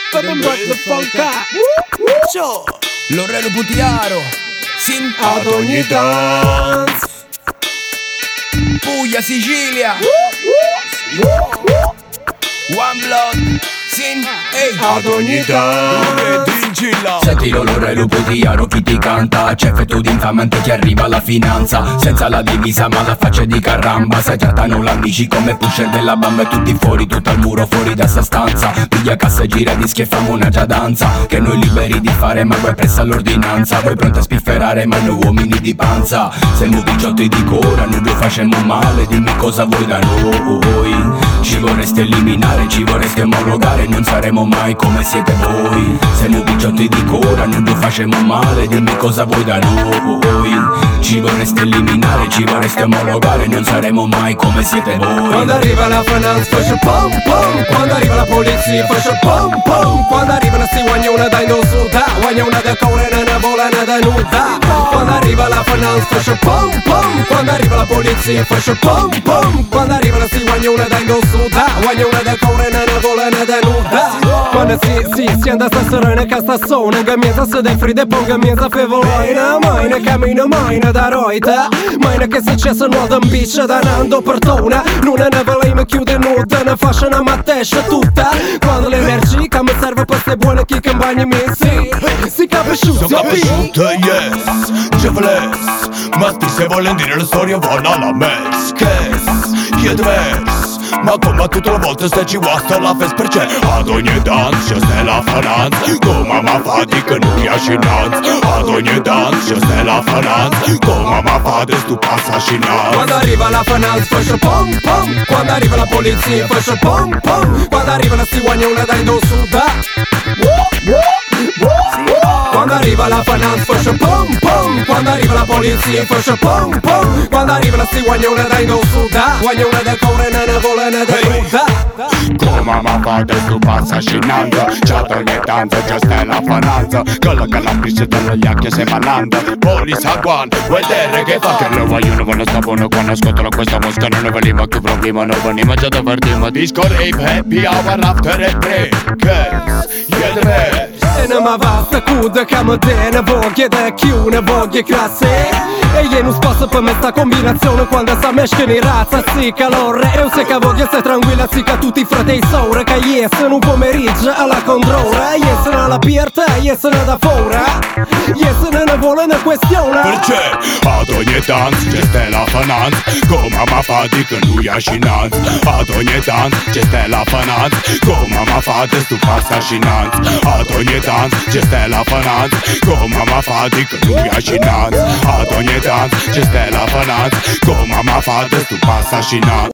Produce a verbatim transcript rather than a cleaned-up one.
Fără-mi bag de funka. Lorelu Butiaro Sin Ad ogni dans. Puglia, Sicilia One Blood Sin Ehi Ad ogni dans. Senti Lorelu Butiaro chi ti canta. C'è effetto di infamante che arriva alla finanza. Senza la divisa ma la faccia di caramba. Sai trattano l'amici come pusher della bamba. E tutti fuori, tutto al muro fuori da sta stanza. Piglia cassa e gira dischi e famo una già danza. Che noi liberi di fare ma voi pressa l'ordinanza. Voi pronti a spifferare ma noi uomini di panza. Siamo picciotti di cora, noi vi facciamo male. Dimmi cosa vuoi da noi. Ci vorreste eliminare, ci vorreste omologare. Non saremo mai come siete voi. Siamo picciotti di cora, non vi facciamo male. Dimmi cosa vuoi da noi. Ci vorreste eliminare, ci vorreste omologare. Non saremo mai come siete voi. Quando arriva la finanza faccio pom pom. Quando arriva la polizia faccio pom pom. Quando arriva la sti guagnona da indosso da guagnona da core na volana da nuda. Quando arriva la finanza faccio pom pom. Quando arriva la polizia faccio pom pom. Quando arriva la sti guagnona da indosso da guagnona da core na volana da nuda. Quando si si si anda sta serena che sta sona. Gamienza se de fride pon gamienza fevolina. Maina cammino maina da roita. Maina che successo nuova ambisce da nando per tona. Non è neve lei mi chiude nuda. Ne faccia una mattescia tutta. Quando l'energia mi serve per ste buone chi che bagni mi si. Si capisciuta, si capisciuta, yes. Ce vles. Ma sti se volen dire la storia vanno alla mess. Che è divers. Ma come tutte le volte se ci guasta la festa. Perché ad ogni danza c'è sta la finanza. Come ma fate che non piace innanzi. Ad ogni danza c'è sta la finanza. Come ma fate stu passa scinanza. Quando arriva la finanza faccio pom pom. Quando arriva la polizia faccio pom pom. Quando arriva la sti guagnona da indosso da. Quando arriva la finanza faccio pom pom. Quando arriva la polizia faccio pom pom. Quando arriva la sti guagnona da indosso da guagnona da core na volana da nuda. Come ma fate stu passa scinanza. C'è ogni danza c'è sta la finanza. Quello che la pisce delle chiacchiere se mananda. Polizia guan, vedere che fa. Che lo vogliono quando sta buono. Quando ascoltano questa musica non ne veniva più problema. Non veniva già da partire. Disco rave, happy hour after e break. Yeah, the best. E non mi basta cuda che mi tiene voglia da chiune voglia classe. E io non sposto per me sta combinazione. Quando sta mescendo in razza si calore. E io se che voglio stai tranquilla si che tutti i fratelli sopra. Che io sono un pomeriggio alla controlla. Io sono alla pierta, io sono da fora. Io sono una buona una questione. Perché ad ogni danza c'è sta la finanza. Come ma fate che lui ha scinanza. Ad ogni danza c'è sta la finanza. Come ma fate stu passa scinanza. Ad ogni danza c'è sta la finanza. Come ma fate che lui ha scinanza. Ad ogni danza c'è sta la finanza. Come ma fate stu passa scinanza.